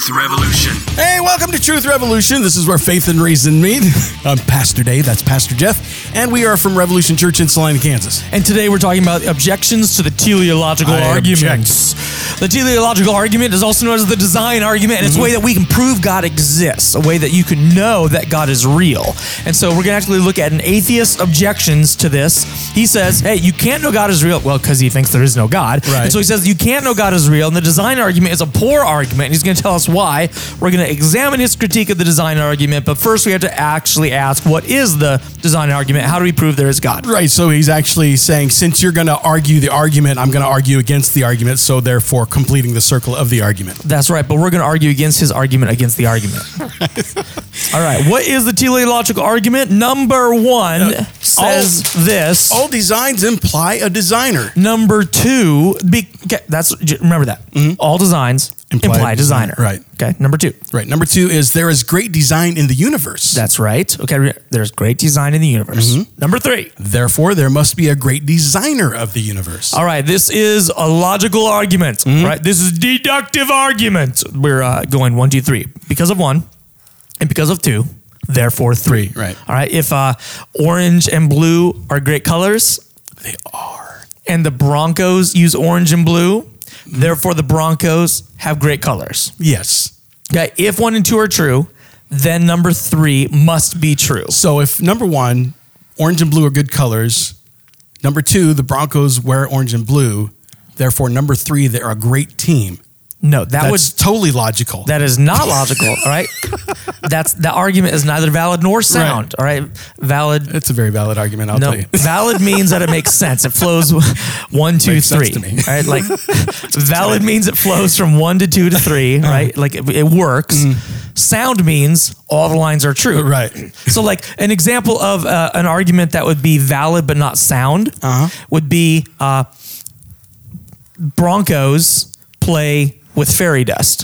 Truth Revolution. Hey, welcome to Truth Revolution. This is where faith and reason meet. I'm Pastor Dave, that's Pastor Jeff, and we are from Revolution Church in Salina, Kansas. And today we're talking about objections to the teleological arguments. The teleological argument is also known as the design argument, and it's a way that we can prove God exists, a way that you can know that God is real. And so we're going to actually look at an atheist's objections to this. He says, hey, you can't know God is real. Well, because he thinks there is no God. Right. And so he says, you can't know God is real, and the design argument is a poor argument, and he's going to tell us why. We're going to examine his critique of the design argument, but first we have to actually ask, what is the design argument? How do we prove there is God? Right, so he's actually saying, since you're going to argue the argument, I'm going to argue against the argument, so therefore completing the circle of the argument. That's right, but we're going to argue against his argument against the argument. All right, what is the teleological argument? Number one says this. All designs imply a designer. Number two, remember that. All designs imply designer. Right. Okay, number two. Right, number two is there is great design in the universe. That's right. Okay, there's great design in the universe. Number three. Therefore, there must be a great designer of the universe. All right, this is a logical argument, right? This is deductive argument. We're going 1, 2, 3. Because of one and because of two, therefore three. Right. All right, if orange and blue are great colors. They are. And the Broncos use orange and blue, therefore the Broncos have great colors. Yes. Okay, if 1 and 2 are true, then number 3 must be true. So if number 1, orange and blue are good colors, number 2, the Broncos wear orange and blue, therefore number 3, they're a great team. No, That's totally logical. That is not logical, all right? That argument is neither valid nor sound, all right? Valid. It's a very valid argument, I'll tell you. Valid means that it makes sense. It flows 1, 2, 3. To me. All right, like valid means it flows from 1 to 2 to 3, right? Like it works. Sound means all the lines are true. Right. So like an example of an argument that would be valid but not sound would be Broncos play with fairy dust.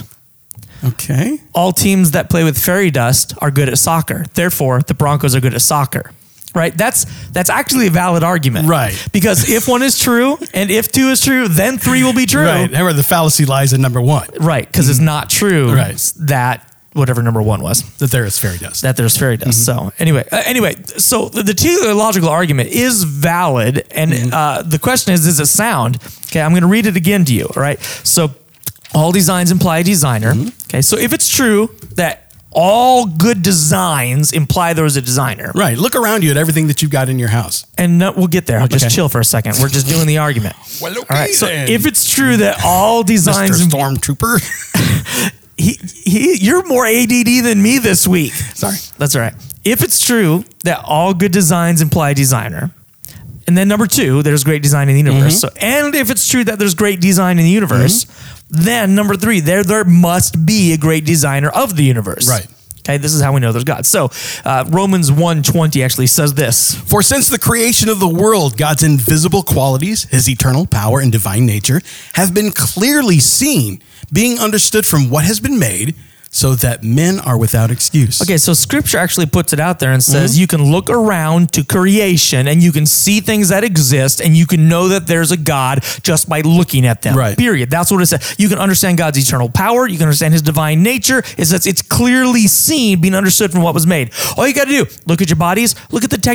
Okay. All teams that play with fairy dust are good at soccer. Therefore, the Broncos are good at soccer. Right? That's actually a valid argument. Right. Because if 1 is true and if 2 is true, then 3 will be true. Right. However, the fallacy lies in number 1. Right. Because it's not true that whatever number 1 was. That there is fairy dust. That there's fairy dust. So anyway, so the teleological argument is valid. And the question is it sound? Okay, I'm going to read it again to you. All right. So all designs imply a designer. Okay, so if it's true that all good designs imply there was a designer. Right. Look around you at everything that you've got in your house. And we'll get there. I'll just chill for a second. We're just doing the argument. Well, okay, all right. So then. if it's true that all designs, Mr. Stormtrooper, you're more ADD than me this week. Sorry. That's all right. If it's true that all good designs imply designer, and then number 2, there's great design in the universe. So, and if it's true that there's great design in the universe, then number 3, there must be a great designer of the universe. Right. Okay, this is how we know there's God. So Romans 1:20 actually says this. For since the creation of the world, God's invisible qualities, his eternal power and divine nature, have been clearly seen, being understood from what has been made, so that men are without excuse. Okay, so scripture actually puts it out there and says you can look around to creation and you can see things that exist and you can know that there's a God just by looking at them. Right. Period. That's what it says. You can understand God's eternal power. You can understand his divine nature. It says it's clearly seen, being understood from what was made. All you got to do, look at your bodies, look at the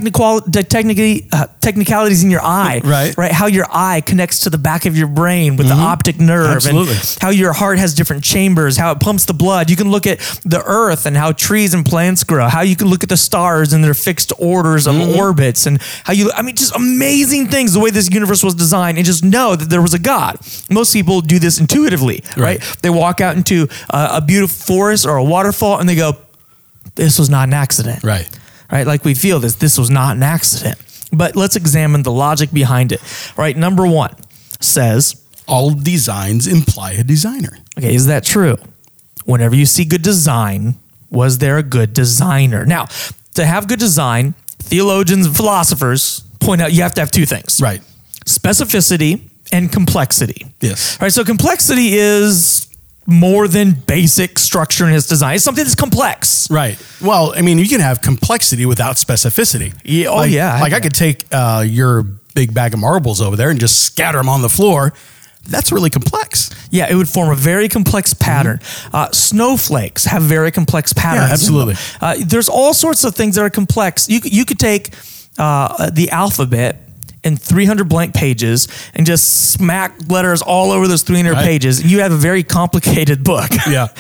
technicalities in your eye. Right. How your eye connects to the back of your brain with the optic nerve. Absolutely. And how your heart has different chambers, how it pumps the blood. You can look at the earth and how trees and plants grow, how you can look at the stars and their fixed orders of orbits, and how just amazing things, the way this universe was designed, and just know that there was a God. Most people do this intuitively, right? They walk out into a beautiful forest or a waterfall and they go, this was not an accident. Right. Like we feel this was not an accident. But let's examine the logic behind it. Right. Number 1 says, all designs imply a designer. Okay, is that true? Whenever you see good design, was there a good designer? Now, to have good design, theologians and philosophers point out you have to have 2 things. Right. Specificity and complexity. Yes. All right, so complexity is more than basic structure in its design. It's something that's complex. Right. Well, I mean, you can have complexity without specificity. Yeah. Like I could take your big bag of marbles over there and just scatter them on the floor. That's really complex. Yeah, it would form a very complex pattern. Snowflakes have very complex patterns. Yeah, absolutely. There's all sorts of things that are complex. You could take the alphabet in 300 blank pages and just smack letters all over those 300 pages. You have a very complicated book. Yeah.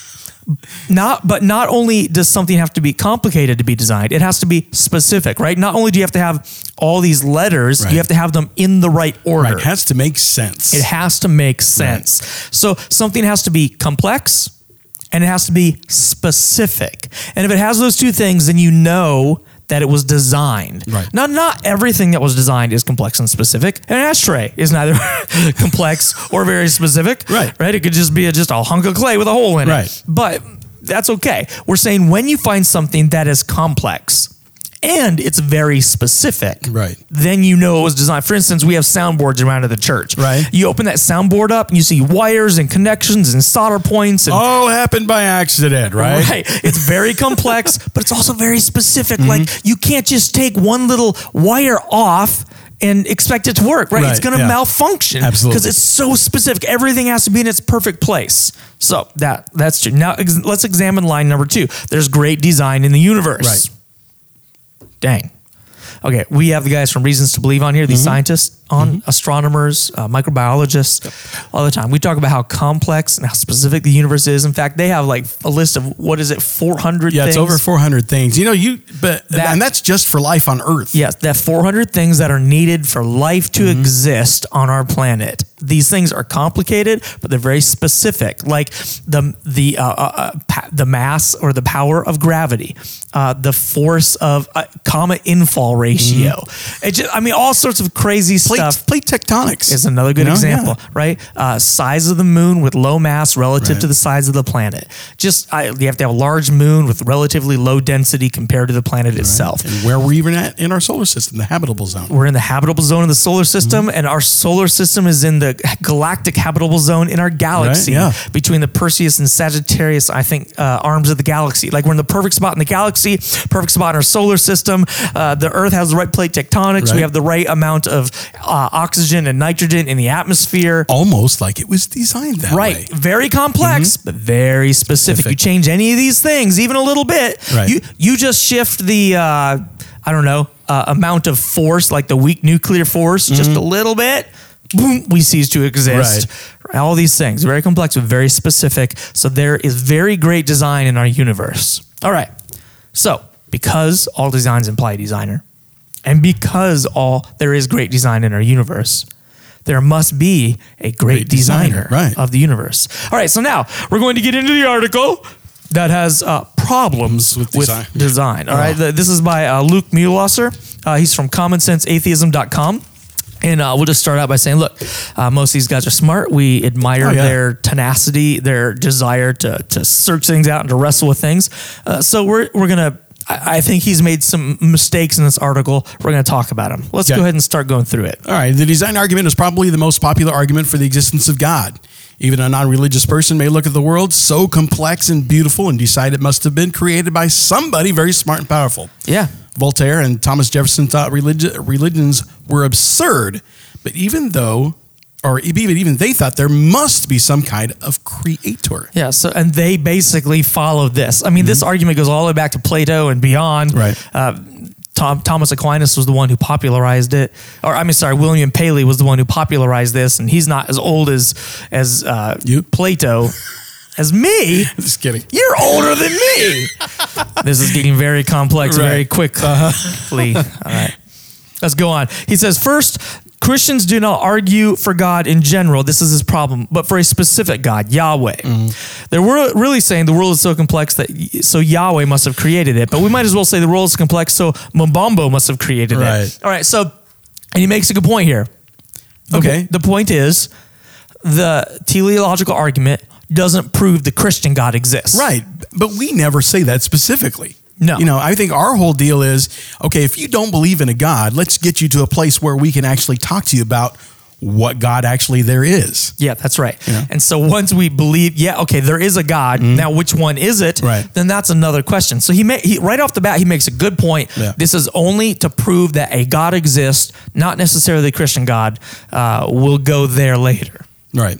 But not only does something have to be complicated to be designed, it has to be specific, right? Not only do you have to have all these letters, you have to have them in the right order. Right. It has to make sense. It has to make sense. So something has to be complex and it has to be specific. And if it has those two things, then you know that it was designed. Right. Now, not everything that was designed is complex and specific. An ashtray is neither complex or very specific. Right. It could just be just a hunk of clay with a hole in it. But that's okay. We're saying when you find something that is complex and it's very specific, then you know it was designed. For instance, we have soundboards around at the church. You open that soundboard up and you see wires and connections and solder points. And all happened by accident, right? It's very complex, but it's also very specific. Like you can't just take one little wire off and expect it to work, right? It's going to malfunction because it's so specific. Everything has to be in its perfect place. So that's true. Now let's examine line number 2. There's great design in the universe. Dang. Okay, we have the guys from Reasons to Believe on here, these scientists on, astronomers, microbiologists, all the time. We talk about how complex and how specific the universe is. In fact, they have like a list of, 400 things? Yeah, it's over 400 things. And that's just for life on Earth. Yes, that 400 things that are needed for life to exist on our planet. These things are complicated, but they're very specific. Like the mass or the power of gravity, the force of comet infall ratio. All sorts of crazy stuff. Plate tectonics is another good example, right? Size of the moon with low mass relative to the size of the planet. You have to have a large moon with relatively low density compared to the planet itself. And where we're even at in our solar system, the habitable zone. We're in the habitable zone of the solar system, and our solar system is in the galactic habitable zone in our galaxy, between the Perseus and Sagittarius, I think, arms of the galaxy. Like we're in the perfect spot in the galaxy, perfect spot in our solar system. The Earth has the right plate tectonics. We have the right amount of oxygen and nitrogen in the atmosphere. Almost like it was designed that way. Very complex, but very specific. You change any of these things, even a little bit, you just shift the, amount of force, like the weak nuclear force, just a little bit, boom, we cease to exist. All these things, very complex, but very specific. So there is very great design in our universe. All right. So because all designs imply a designer, and because there is great design in our universe, there must be a great designer of the universe. All right, so now we're going to get into the article that has problems with design. All right, this is by Luke Muehlhauser. He's from commonsenseatheism.com. And we'll just start out by saying, look, most of these guys are smart. We admire their tenacity, their desire to search things out and to wrestle with things. So we're going to, I think he's made some mistakes in this article. We're going to talk about them. Let's go ahead and start going through it. All right. The design argument is probably the most popular argument for the existence of God. Even a non-religious person may look at the world so complex and beautiful and decide it must have been created by somebody very smart and powerful. Yeah. Voltaire and Thomas Jefferson thought religions were absurd, but even they thought there must be some kind of creator. Yeah, and they basically followed this. I mean, this argument goes all the way back to Plato and beyond. Thomas Aquinas was the one who popularized it. William Paley was the one who popularized this, and he's not as old as Plato. As me? Just kidding. You're older than me. This is getting very complex very quickly. All right. Let's go on. He says, first, Christians do not argue for God in general. This is his problem, but for a specific God, Yahweh. They're really saying the world is so complex so Yahweh must have created it. But we might as well say the world is complex, so Mbambo must have created it. All right. So, and he makes a good point here. Okay. The point is, the teleological argument doesn't prove the Christian God exists. Right. But we never say that specifically. No. I think our whole deal is, okay, if you don't believe in a God, let's get you to a place where we can actually talk to you about what God actually there is. Yeah, that's right. And so once we believe, there is a God. Now, which one is it? Then that's another question. So he right off the bat, he makes a good point. This is only to prove that a God exists, not necessarily the Christian God. We'll go there later. Right.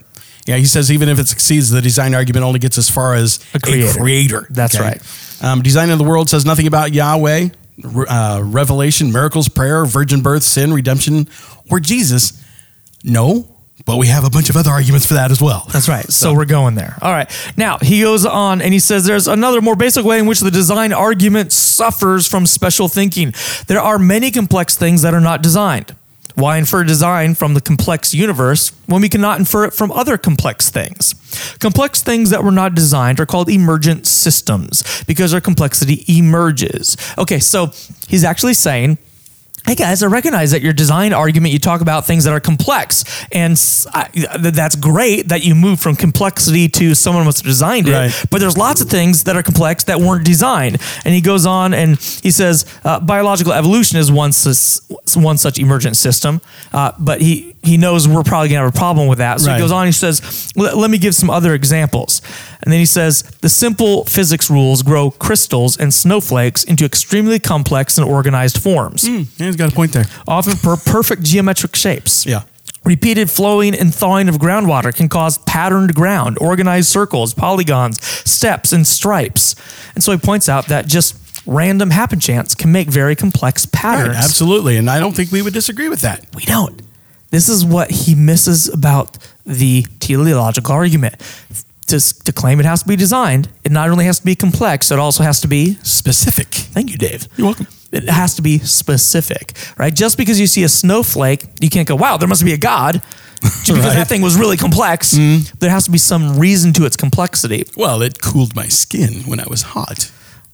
Yeah, he says even if it succeeds, the design argument only gets as far as a creator. That's right. Design of the world says nothing about Yahweh, revelation, miracles, prayer, virgin birth, sin, redemption, or Jesus. No, but we have a bunch of other arguments for that as well. That's right. So we're going there. All right. Now, he goes on and he says there's another more basic way in which the design argument suffers from special thinking. There are many complex things that are not designed. Why infer design from the complex universe when we cannot infer it from other complex things? Complex things that were not designed are called emergent systems because their complexity emerges. Okay, so he's actually saying, hey guys, I recognize that your design argument, you talk about things that are complex, and that's great that you move from complexity to someone must have designed it, right. But there's lots of things that are complex that weren't designed. And he goes on and he says, biological evolution is one such emergent system, but he knows we're probably going to have a problem with that. So right. He goes on and he says, let me give some other examples. And then he says, the simple physics rules grow crystals and snowflakes into extremely complex and organized forms. Yeah, he's got a point there. Often perfect geometric shapes. Yeah. Repeated flowing and thawing of groundwater can cause patterned ground, organized circles, polygons, steps, and stripes. And so he points out that just random happen chance can make very complex patterns. Right, absolutely. And I don't think we would disagree with that. We don't. This is what he misses about the teleological argument. To claim it has to be designed, it not only has to be complex, it also has to be specific. Thank you, Dave. You're welcome. It has to be specific, right? Just because you see a snowflake, you can't go, wow, there must be a God. Just because Right. that thing was really complex, there has to be some reason to its complexity. Well, it cooled my skin when I was hot.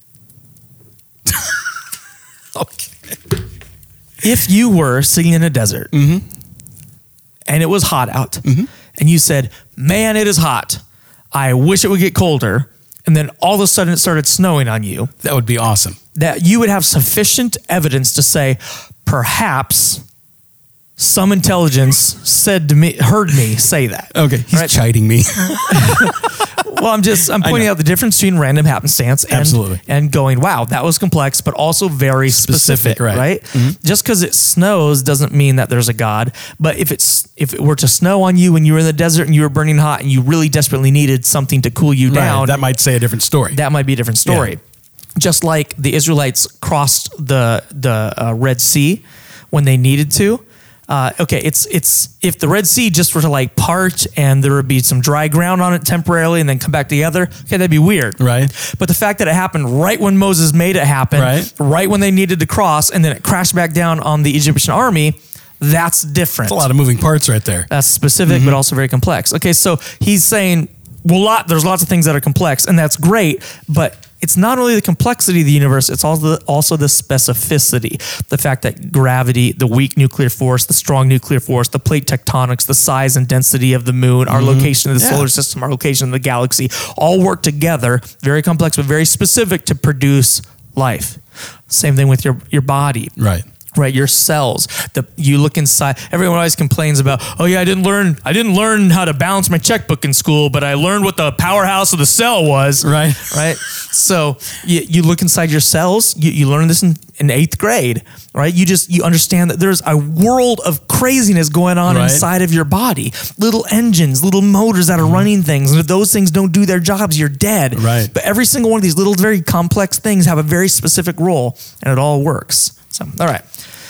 Okay. If you were sitting in a desert and it was hot out and you said, man, it is hot. I wish it would get colder. And then all of a sudden it started snowing on you. That would be awesome. That you would have sufficient evidence to say, perhaps some intelligence heard me say that. Okay, he's Right? chiding me. Well, I'm pointing out the difference between random happenstance and going, wow, that was complex, but also very specific, right? Just because it snows doesn't mean that there's a God. But if it were to snow on you when you were in the desert and you were burning hot and you really desperately needed something to cool you down, that might say a different story. that might be a different story. Yeah. Just like the Israelites crossed the Red Sea when they needed to. It's if the Red Sea just were to like part and there would be some dry ground on it temporarily and then come back together, okay, that'd be weird. Right. But the fact that it happened right when Moses made it happen, right when they needed to cross, and then it crashed back down on the Egyptian army, that's different. That's a lot of moving parts right there. That's specific, but also very complex. Okay, so he's saying, there's lots of things that are complex, and that's great, but it's not only the complexity of the universe, it's also the specificity. The fact that gravity, the weak nuclear force, the strong nuclear force, the plate tectonics, the size and density of the moon, our location in the solar system, our location in the galaxy, all work together, very complex, but very specific to produce life. Same thing with your body. Right, your cells. You look inside. Everyone always complains about, oh yeah, I didn't learn how to balance my checkbook in school, but I learned what the powerhouse of the cell was. Right. So you look inside your cells. You learn this in 8th grade, right? You understand that there's a world of craziness going on inside of your body. Little engines, little motors that are running things, and if those things don't do their jobs, you're dead. Right. But every single one of these little, very complex things have a very specific role, and it all works. So, all right.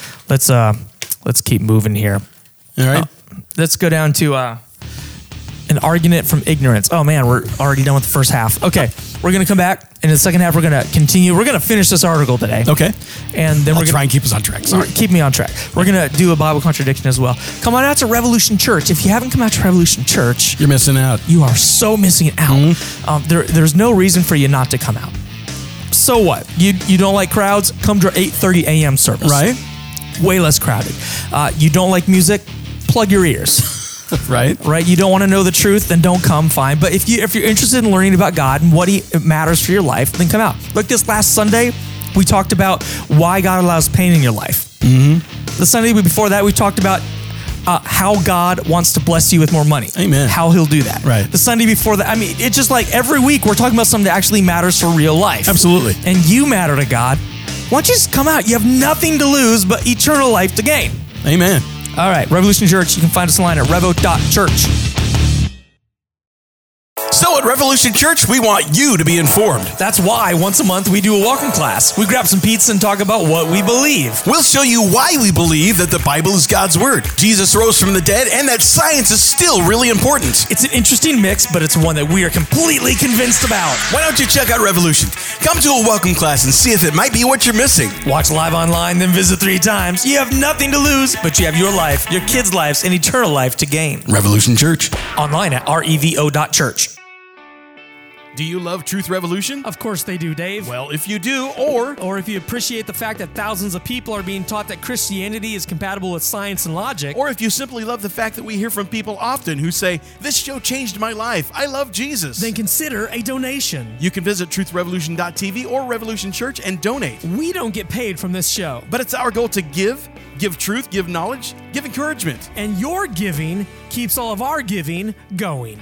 Let's keep moving here. All right. Let's go down to an argument from ignorance. Oh man, we're already done with the first half. Okay, we're gonna come back, and in the second half, we're gonna continue. We're gonna finish this article today. Okay. And then we're gonna try and keep us on track. Sorry. Keep me on track. We're gonna do a Bible contradiction as well. Come on out to Revolution Church. If you haven't come out to Revolution Church, You're missing out. you are so missing out. There's no reason for you not to come out. So what? You don't like crowds? Come to our 8:30 a.m. service. Right. Way less crowded. You don't like music? Plug your ears. Right. You don't want to know the truth? Then don't come. Fine. But if you're interested in learning about God and what it matters for your life, then come out. Like this last Sunday, we talked about why God allows pain in your life. The Sunday before that, we talked about how God wants to bless you with more money. Amen. How he'll do that. Right. The Sunday before that, it's just like every week we're talking about something that actually matters for real life. Absolutely. And you matter to God. Why don't you just come out? You have nothing to lose but eternal life to gain. Amen. All right, Revolution Church. You can find us online at revo.church. So at Revolution Church, we want you to be informed. That's why once a month we do a welcome class. We grab some pizza and talk about what we believe. We'll show you why we believe that the Bible is God's word, Jesus rose from the dead, and that science is still really important. It's an interesting mix, but it's one that we are completely convinced about. Why don't you check out Revolution? Come to a welcome class and see if it might be what you're missing. Watch live online, then visit 3 times. You have nothing to lose, but you have your life, your kids' lives, and eternal life to gain. Revolution Church. Online at revo.church. Do you love Truth Revolution? Of course they do, Dave. Well, if you do, or if you appreciate the fact that thousands of people are being taught that Christianity is compatible with science and logic, or if you simply love the fact that we hear from people often who say, this show changed my life, I love Jesus, then consider a donation. You can visit truthrevolution.tv or Revolution Church and donate. We don't get paid from this show, but it's our goal to give truth, give knowledge, give encouragement. And your giving keeps all of our giving going.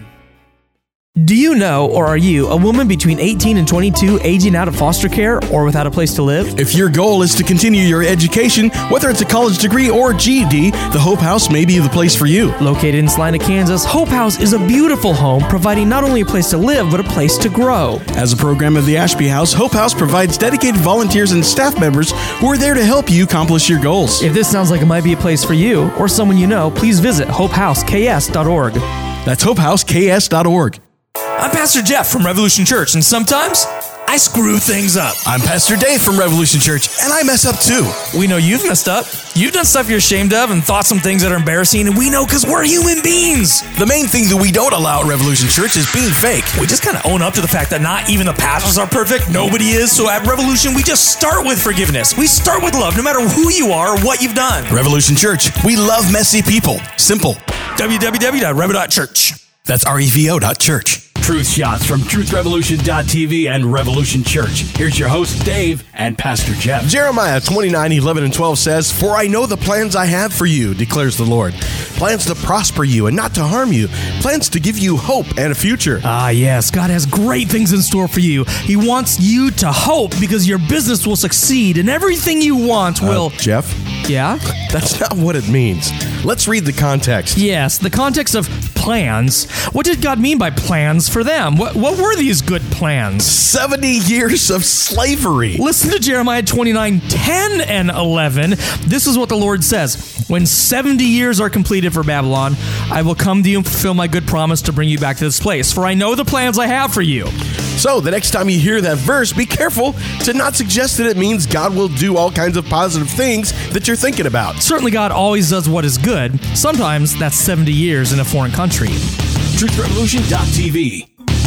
Do you know, or are you, a woman between 18 and 22 aging out of foster care or without a place to live? If your goal is to continue your education, whether it's a college degree or GED, the Hope House may be the place for you. Located in Salina, Kansas, Hope House is a beautiful home providing not only a place to live, but a place to grow. As a program of the Ashby House, Hope House provides dedicated volunteers and staff members who are there to help you accomplish your goals. If this sounds like it might be a place for you or someone you know, please visit hopehouseks.org. That's hopehouseks.org. I'm Pastor Jeff from Revolution Church, and sometimes I screw things up. I'm Pastor Dave from Revolution Church, and I mess up too. We know you've messed up. You've done stuff you're ashamed of and thought some things that are embarrassing, and we know because we're human beings. The main thing that we don't allow at Revolution Church is being fake. We just kind of own up to the fact that not even the pastors are perfect. Nobody is. So at Revolution, we just start with forgiveness. We start with love, no matter who you are or what you've done. Revolution Church, we love messy people. Simple. www.revo.church. That's revo.church. Truth shots from truthrevolution.tv and Revolution Church. Here's your host, Dave, and Pastor Jeff. Jeremiah 29:11-12 says, For I know the plans I have for you, declares the Lord. Plans to prosper you and not to harm you. Plans to give you hope and a future. Ah, yes. God has great things in store for you. He wants you to hope because your business will succeed and everything you want will... Jeff? Yeah? That's not what it means. Let's read the context. Yes, the context of plans. What did God mean by plans for them? What were these good plans? 70 years of slavery. Listen to Jeremiah 29:10 and 11. This is what the Lord says. When 70 years are completed for Babylon, I will come to you and fulfill my good promise to bring you back to this place. For I know the plans I have for you. So the next time you hear that verse, be careful to not suggest that it means God will do all kinds of positive things that you're thinking about. Certainly God always does what is good. Sometimes that's 70 years in a foreign country. truthrevolution.tv.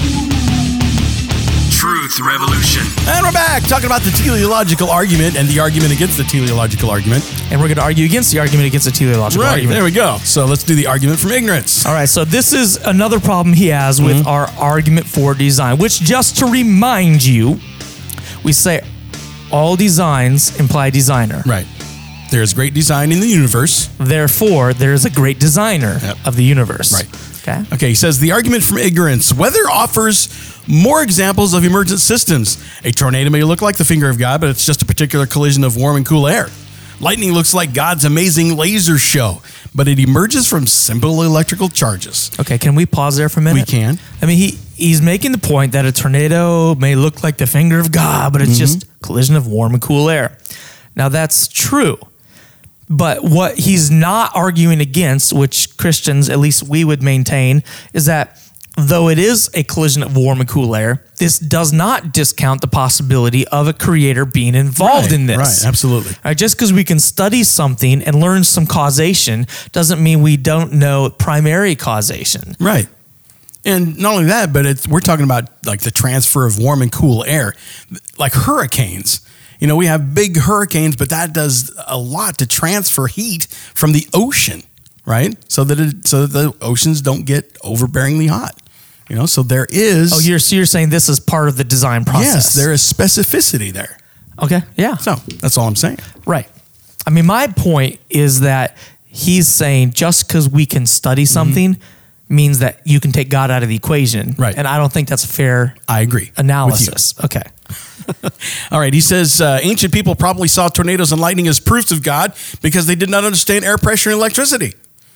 Truth Revolution. And we're back talking about the teleological argument and the argument against the teleological argument. And we're going to argue against the argument against the teleological argument. There we go. So let's do the argument from ignorance. All right, so this is another problem he has with our argument for design, which, just to remind you, we say all designs imply designer. Right. There is great design in the universe. Therefore, there is a great designer of the universe. Right. Okay, he says the argument from ignorance. Weather offers more examples of emergent systems. A tornado may look like the finger of God, but it's just a particular collision of warm and cool air. Lightning looks like God's amazing laser show, but it emerges from simple electrical charges. Okay, can we pause there for a minute? We can. I mean, he's making the point that a tornado may look like the finger of God, but it's just a collision of warm and cool air. Now, that's true. But what he's not arguing against, which Christians, at least we would maintain, is that though it is a collision of warm and cool air, this does not discount the possibility of a creator being involved in this. Right, absolutely. All right, just because we can study something and learn some causation doesn't mean we don't know primary causation. Right. And not only that, but we're talking about like the transfer of warm and cool air, like hurricanes. You know, we have big hurricanes, but that does a lot to transfer heat from the ocean, right? So that the oceans don't get overbearingly hot. You know, so there is. Oh, you're saying this is part of the design process. Yes, there is specificity there. Okay, yeah. So that's all I'm saying. Right. I mean, my point is that he's saying just because we can study something means that you can take God out of the equation. Right. And I don't think that's a fair I agree analysis. Okay. All right. He says ancient people probably saw tornadoes and lightning as proofs of God because they did not understand air pressure and electricity.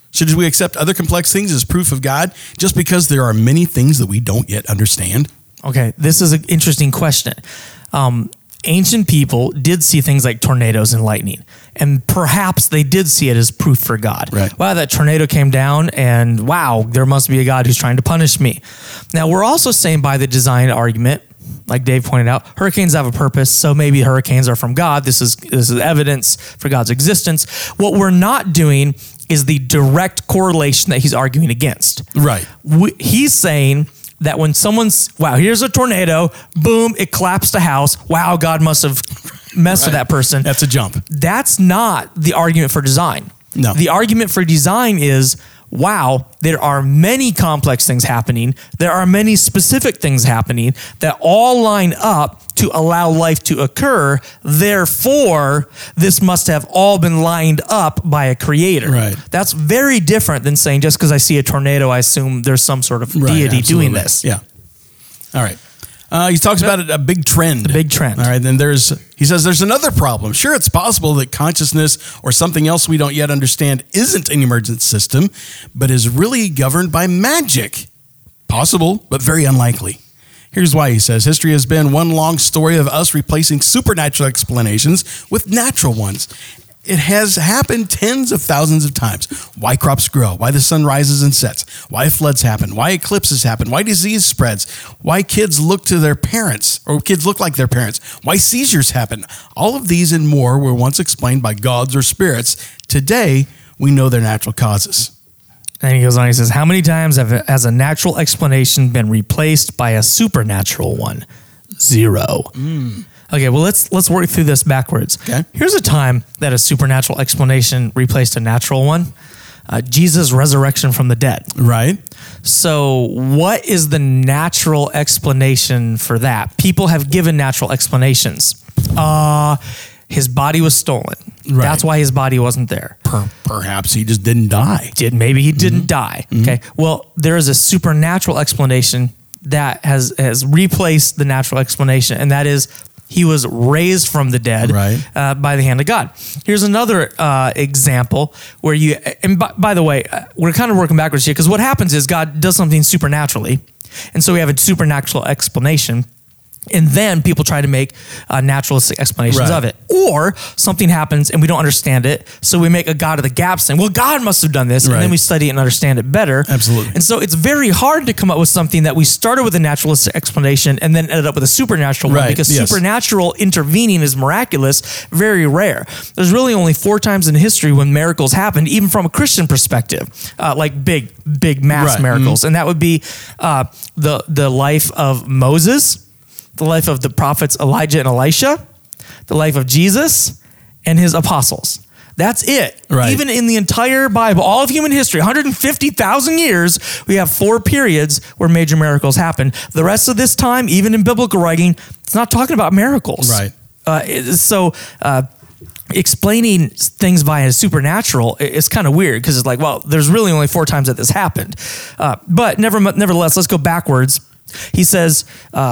Should we accept other complex things as proof of God just because there are many things that we don't yet understand? Okay, this is an interesting question. Ancient people did see things like tornadoes and lightning, and perhaps they did see it as proof for God. Right. Wow, that tornado came down, and wow, there must be a God who's trying to punish me. Now, we're also saying by the design argument, like Dave pointed out, hurricanes have a purpose, so maybe hurricanes are from God. This is evidence for God's existence. What we're not doing is the direct correlation that he's arguing against. Right. He's saying that when wow, here's a tornado, boom, it collapsed a house. Wow, God must have messed with that person. That's a jump. That's not the argument for design. No. The argument for design is, wow, there are many complex things happening. There are many specific things happening that all line up to allow life to occur. Therefore, this must have all been lined up by a creator. Right. That's very different than saying just because I see a tornado, I assume there's some sort of deity doing this. Yeah. All right. He talks about a big trend. The big trend. All right. Then he says there's another problem. Sure, it's possible that consciousness or something else we don't yet understand isn't an emergent system, but is really governed by magic. Possible, but very unlikely. Here's why. He says history has been one long story of us replacing supernatural explanations with natural ones. It has happened tens of thousands of times. Why crops grow, why the sun rises and sets, why floods happen, why eclipses happen, why disease spreads, why kids look to their parents, or kids look like their parents, why seizures happen. All of these and more were once explained by gods or spirits. Today, we know their natural causes. And he goes on, he says, how many times has a natural explanation been replaced by a supernatural one? 0. Okay, well, let's work through this backwards. Okay. Here's a time that a supernatural explanation replaced a natural one. Jesus' resurrection from the dead. Right. So what is the natural explanation for that? People have given natural explanations. His body was stolen. Right. That's why his body wasn't there. Perhaps he just didn't die. Maybe he didn't die. Okay. Well, there is a supernatural explanation that has replaced the natural explanation, and that is he was raised from the dead by the hand of God. Here's another example where by the way, we're kind of working backwards here because what happens is God does something supernaturally, and so we have a supernatural explanation. And then people try to make naturalistic explanations of it. Or something happens and we don't understand it, so we make a God of the gap saying, well, God must have done this, and then we study it and understand it better. Absolutely. And so it's very hard to come up with something that we started with a naturalistic explanation and then ended up with a supernatural one, because supernatural intervening is miraculous, very rare. There's really only 4 times in history when miracles happened, even from a Christian perspective, like big mass miracles. And that would be the life of Moses, the life of the prophets Elijah and Elisha, the life of Jesus, and his apostles. That's it. Right. Even in the entire Bible, all of human history, 150,000 years, we have 4 periods where major miracles happen. The rest of this time, even in biblical writing, it's not talking about miracles. Right. Explaining things via supernatural is kind of weird, because it's like, well, there's really only 4 times that this happened. But nevertheless, let's go backwards. He says,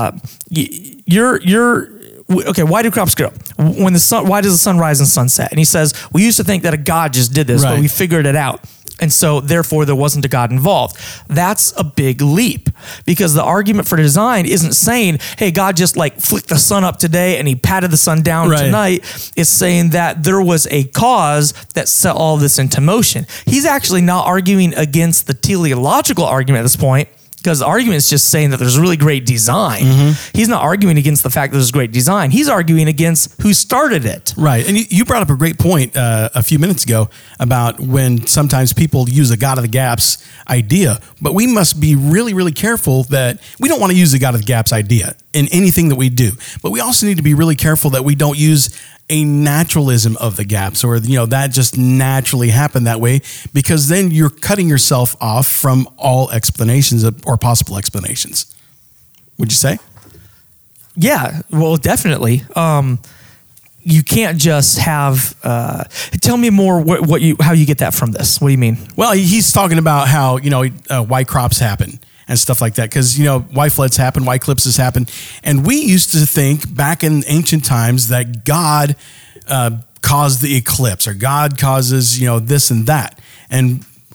okay, why do crops grow? Why does the sun rise and sunset? And he says, we used to think that a God just did this, but we figured it out. And so therefore there wasn't a God involved. That's a big leap, because the argument for design isn't saying, hey, God just like flicked the sun up today and he patted the sun down tonight. It's saying that there was a cause that set all this into motion. He's actually not arguing against the teleological argument at this point, because the argument is just saying that there's really great design. He's not arguing against the fact that there's great design. He's arguing against who started it. Right. And you brought up a great point a few minutes ago about when sometimes people use a God of the gaps idea, but we must be really, really careful that we don't want to use the God of the gaps idea in anything that we do. But we also need to be really careful that we don't use a naturalism of the gaps, or that just naturally happened that way, because then you're cutting yourself off from all explanations or possible explanations. Would you say? Yeah, well, definitely. You can't just have. Tell me more. How you get that from this? What do you mean? Well, he's talking about how why crops happen and stuff like that, because why floods happen, why eclipses happen, and we used to think back in ancient times that God caused the eclipse, or God causes this and that, and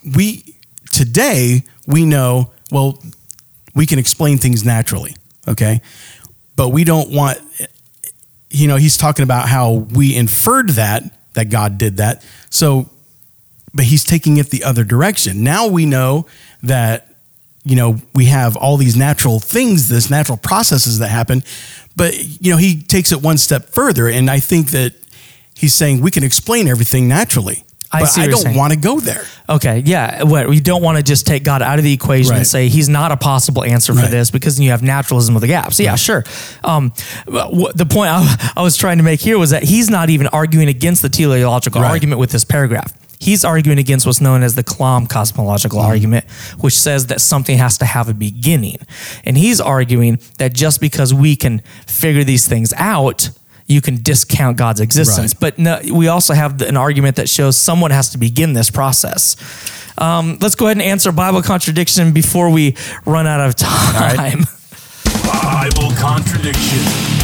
today we know, well, we can explain things naturally, okay? But we don't want, he's talking about how we inferred that God did that. So, but he's taking it the other direction. Now we know that, we have all these natural things, this natural processes that happen, but, he takes it one step further. And I think that he's saying we can explain everything naturally. But I don't want to go there. Okay, yeah. We don't want to just take God out of the equation and say he's not a possible answer for this, because then you have naturalism of the gap. So yeah, sure. The point I was trying to make here was that he's not even arguing against the teleological argument with this paragraph. He's arguing against what's known as the Kalam cosmological argument, which says that something has to have a beginning. And he's arguing that just because we can figure these things out, you can discount God's existence. But no, we also have an argument that shows someone has to begin this process. Let's go ahead and answer Bible contradiction before we run out of time. All right. Bible contradiction.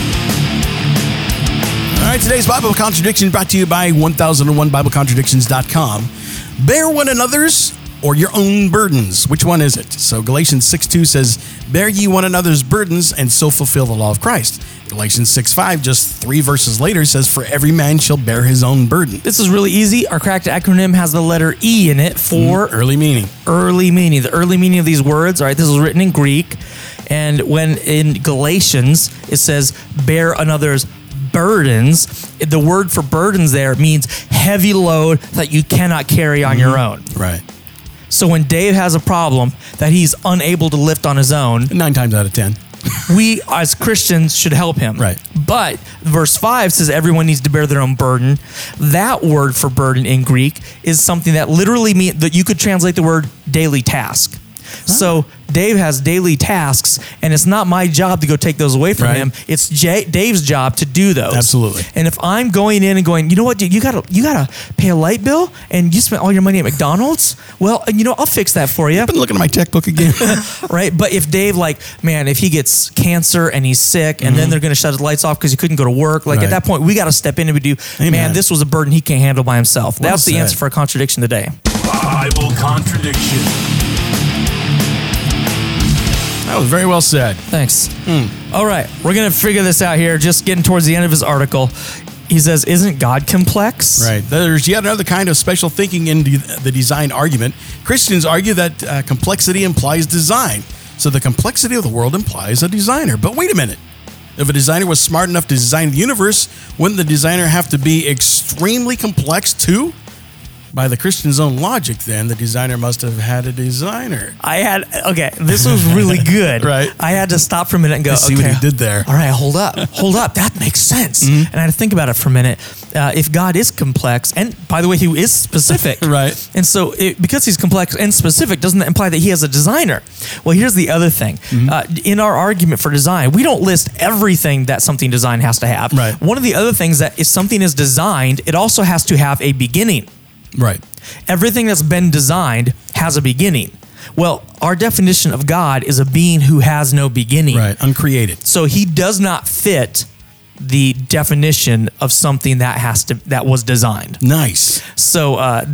All right, today's Bible contradiction brought to you by 1001BibleContradictions.com. Bear one another's or your own burdens. Which one is it? So Galatians 6:2 says, bear ye one another's burdens and so fulfill the law of Christ. Galatians 6:5, just 3 verses later, says, for every man shall bear his own burden. This is really easy. Our cracked acronym has the letter E in it for early meaning. Early meaning. The early meaning of these words, all right, this is written in Greek. And when in Galatians, it says, bear another's burdens, the word for burdens there means heavy load that you cannot carry on your own. Right. So when Dave has a problem that he's unable to lift on his own, 9 times out of 10, we as Christians should help him. Right. But verse 5 says everyone needs to bear their own burden. That word for burden in Greek is something that literally means that you could translate the word daily task. So Dave has daily tasks, and it's not my job to go take those away from him. It's Dave's job to do those. Absolutely. And if I'm going in and going, you know what, dude, you gotta pay a light bill, and you spent all your money at McDonald's. Well, I'll fix that for you. I've been looking at my checkbook again. Right. But if Dave, if he gets cancer and he's sick, and then they're going to shut his lights off because he couldn't go to work, at that point, we got to step in and we do. Amen. Man, this was a burden he can't handle by himself. Well That's the said. answer for a contradiction today. Bible contradiction. That was very well said. Thanks. All right. We're going to figure this out here. Just getting towards the end of his article. He says, isn't God complex? Right. There's yet another kind of special thinking in the design argument. Christians argue that complexity implies design. So the complexity of the world implies a designer. But wait a minute. If a designer was smart enough to design the universe, wouldn't the designer have to be extremely complex too? By the Christian's own logic, then, the designer must have had a designer. This was really good. Right. I had to stop for a minute and go, See what he did there. All right, hold up. That makes sense. And I had to think about it for a minute. If God is complex, and by the way, he is specific. Right. And so because he's complex and specific, doesn't that imply that he has a designer? Well, here's the other thing. In our argument for design, we don't list everything that something designed has to have. Right. One of the other things that if something is designed, it also has to have a beginning. Right. Everything that's been designed has a beginning. Well, our definition of God is a being who has no beginning. Right. Uncreated. So he does not fit the definition of something that was designed. Nice. So,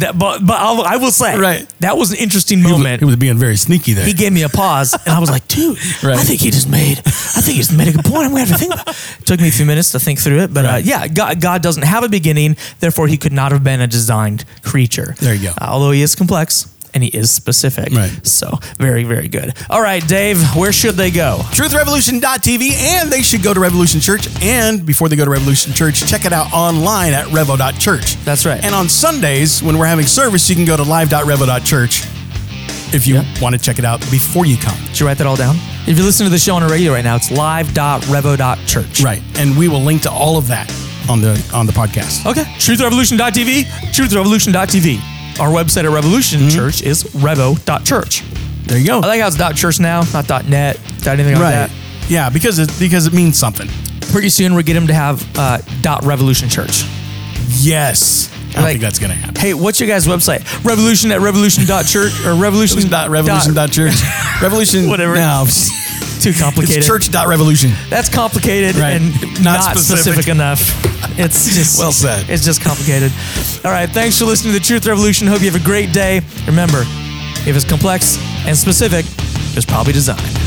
I will say, right, that was an interesting moment. He was being very sneaky there. He gave me a pause, and I was like, dude, right. I think he just made a good point. I'm going to have to think about it. It took me a few minutes to think through it, but God doesn't have a beginning, therefore he could not have been a designed creature. There you go. Although he is complex. And he is specific. Right. So, very, very good. All right, Dave, where should they go? TruthRevolution.tv, and they should go to Revolution Church. And before they go to Revolution Church, check it out online at revo.church. That's right. And on Sundays, when we're having service, you can go to live.revo.church if you want to check it out before you come. Did you write that all down? If you're listening to the show on the radio right now, it's live.revo.church. Right. And we will link to all of that on the podcast. Okay. TruthRevolution.tv, TruthRevolution.tv. Our website at Revolution Church is revo.church. There you go. I like how it's .church now, not .net, anything like that. Yeah, because it means something. Pretty soon we'll get him to have .revolution church. Yes. I think that's going to happen. Hey, what's your guys' website? Revolution@revolution.church or revolution.church. Revolution. Whatever. No. too complicated. It's church.revolution. That's complicated Right. and Not not specific. specific enough. It's just Well said. It's just complicated. All right, thanks for listening to the Truth Revolution. Hope you have a great day. Remember, if it's complex and specific, it's probably design.